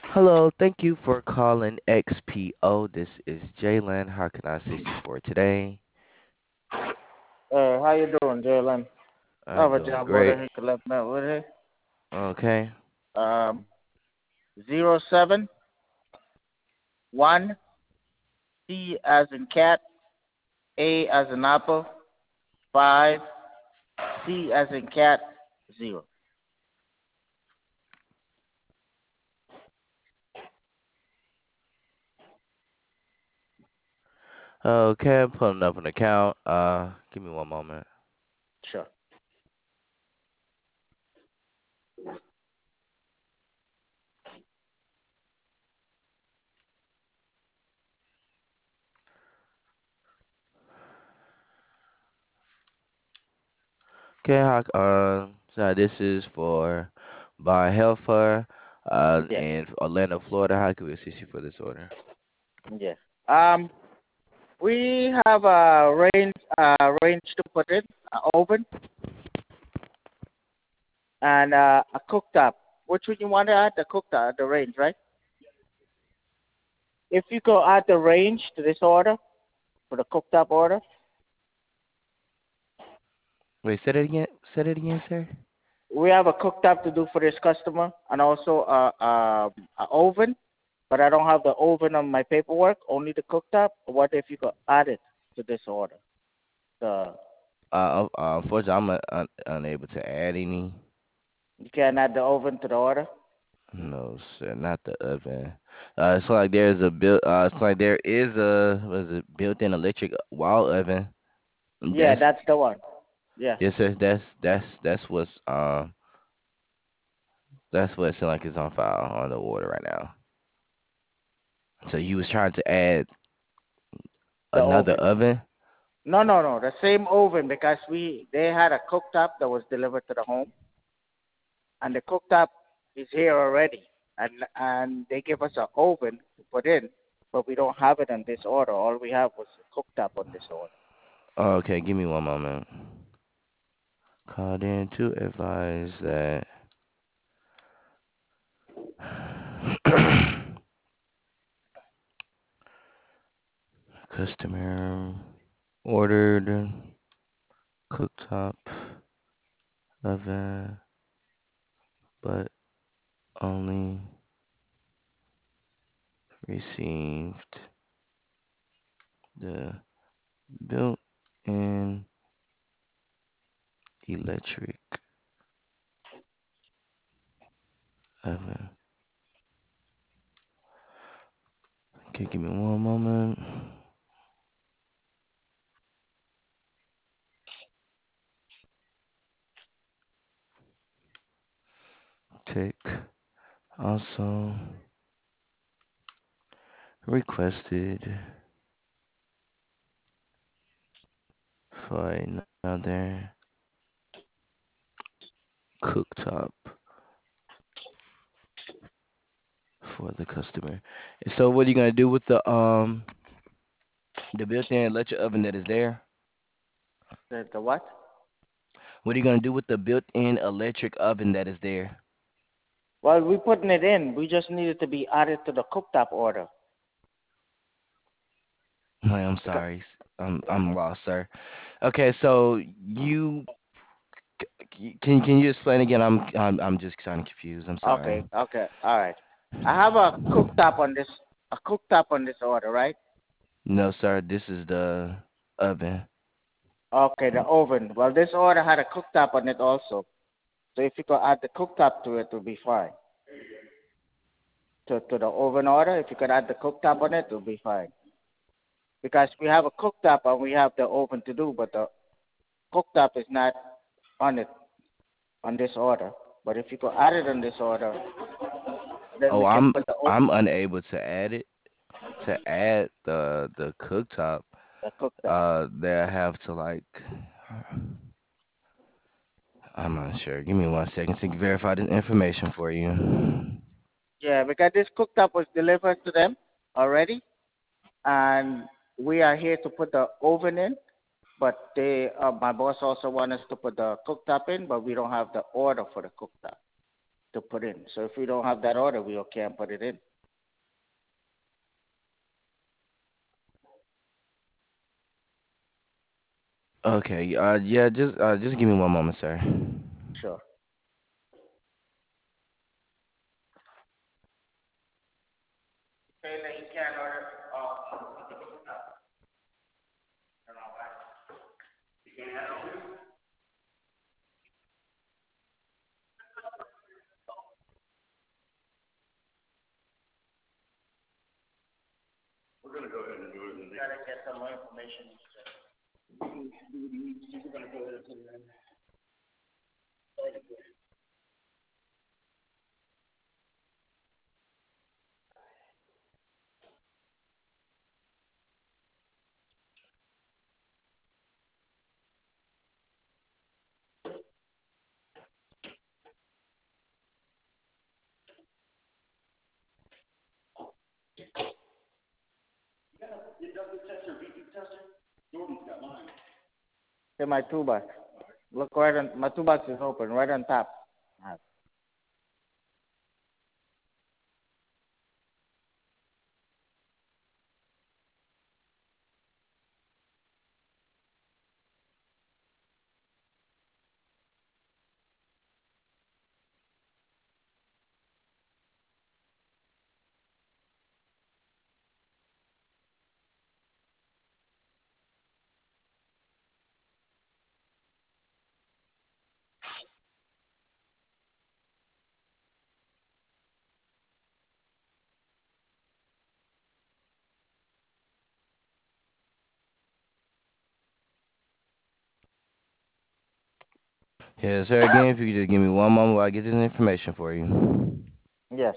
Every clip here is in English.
Hello, thank you for calling XPO. This is Jalen. How can I assist you for today? How you doing, Jalen? I I'm have a doing job great. order here. Collect that with it. Okay. 071 C as in cat, A as in apple, 5 C as in cat, 0. Okay, I'm pulling up an account. Give me one moment. Sure. Okay, so this is for Bar Helfer, Yes. in Orlando, Florida. How can we assist you for this order? Yes. Um, we have a range to put in, an oven, and a cooktop. Which one you want to add? The cooktop, the range, right? If you go add the range to this order, for the cooktop order, Wait, say that again. Say that again, sir. we have a cooktop to do for this customer, and also a oven. But I don't have the oven on my paperwork. Only the cooktop. What if you could add it to this order? The Unfortunately, I'm unable to add any. You can add the oven to the order. No, sir, not the oven. It's like there's a built. It's like there is a was it built-in electric wall oven. Yeah, That's that's the one. Yeah. yes, sir. That's what's like is on file on the order right now. So you was trying to add The another oven. oven? No, no, no. The same oven because they had a cooktop that was delivered to the home, and the cooktop is here already, and they give us an oven to put in, but we don't have it on this order. All we have was a cooktop on this order. Oh, okay, give me one moment. Called in to advise that customer ordered cooktop oven, but only received the built-in electric oven. Okay, give me one moment. Tick. Also requested for another cooktop for the customer. So what are you gonna do with the built-in electric oven that is there? The what? What are you gonna do with the built-in electric oven that is there? Well, we're putting it in. We just need it to be added to the cooktop order. I'm Because sorry. I'm lost, sir. Okay, so can you explain again? I'm just kind of confused. I'm sorry. Okay, okay, all right. I have a cooktop on this order, right? No, sir. This is the oven. Okay, the oven. Well, this order had a cooktop on it also. So if you could add the cooktop to it, it will be fine. To the oven order, if you could add the cooktop on it, it will be fine. Because we have a cooktop and we have the oven to do, but the cooktop is not on it on this order. But if you could add it on this order, then Oh, we can I'm put I'm unable to add it to add the cooktop. the cooktop. They have to like. I'm not sure. Give me 1 second to verify this information for you. Yeah, because this cooktop was delivered to them already, and we are here to put the oven in. But my boss also want us to put the cooktop in, but we don't have the order for the cooktop. to put in. So if we don't have that order, we can't put it in. Okay. Yeah. Just give me one moment, sir. Sure. Saying that he can't order. Gotta get some more information. In my toolbox. Look right on my toolbox is open, right on top. Yeah, sir. Again, if you could just give me one moment while I get this information for you. Yes.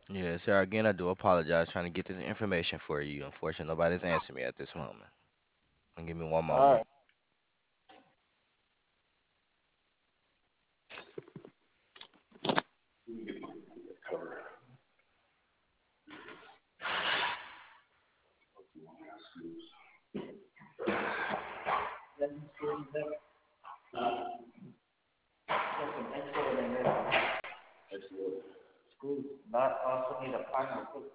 Yeah, sir. Again, I do apologize trying to get this information for you. Unfortunately, nobody's answering me at this moment. Give me one All moment. right. Not also need a final cook.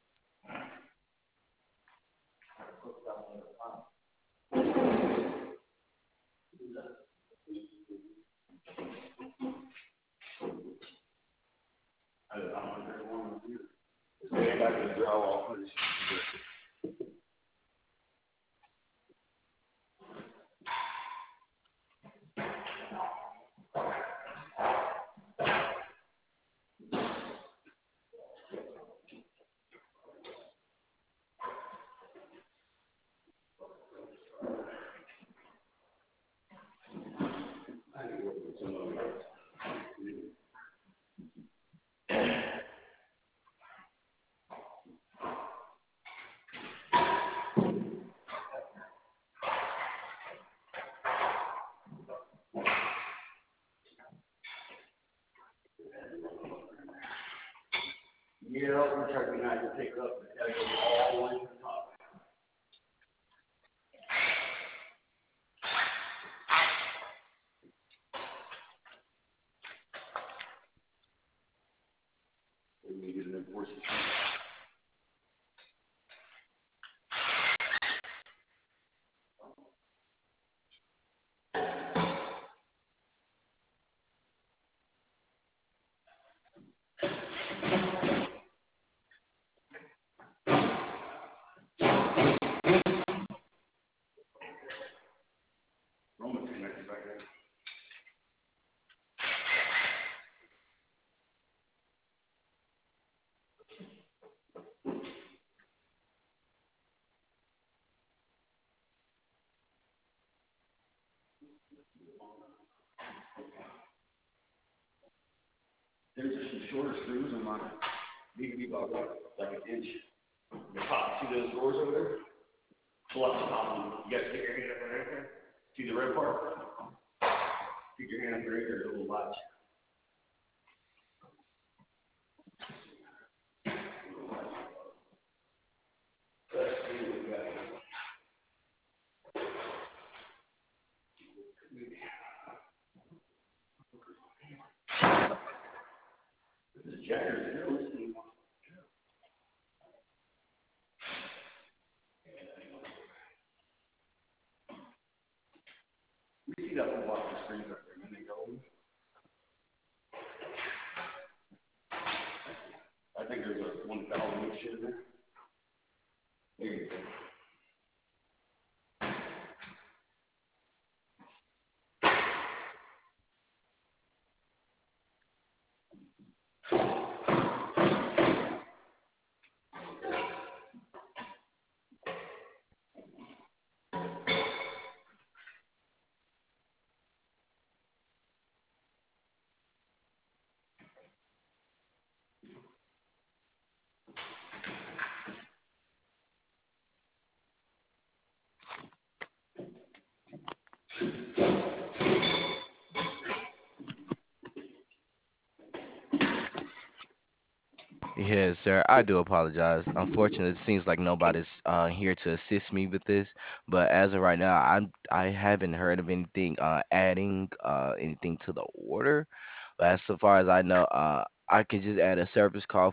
Yes, sir. I do apologize. Unfortunately, it seems like nobody's here to assist me with this. But as of right now, I haven't heard of anything adding anything to the order. But as so far as I know, I could just add a service call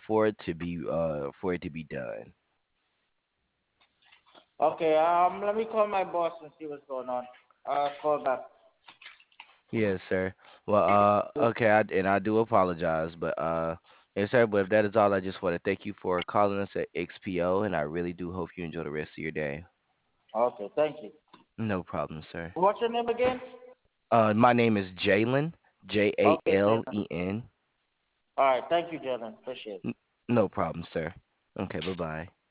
for it to be done. Okay. Let me call my boss and see what's going on. I'll call back. Yes, sir. Well, okay, and I do apologize, but yes, sir. But if that is all, I just want to thank you for calling us at XPO, and I really do hope you enjoy the rest of your day. Okay. Thank you. No problem, sir. What's your name again? My name is Jalen, Okay, Jalen. Jalen. All right. Thank you, Jalen. Appreciate it. No problem, sir. Okay, bye bye.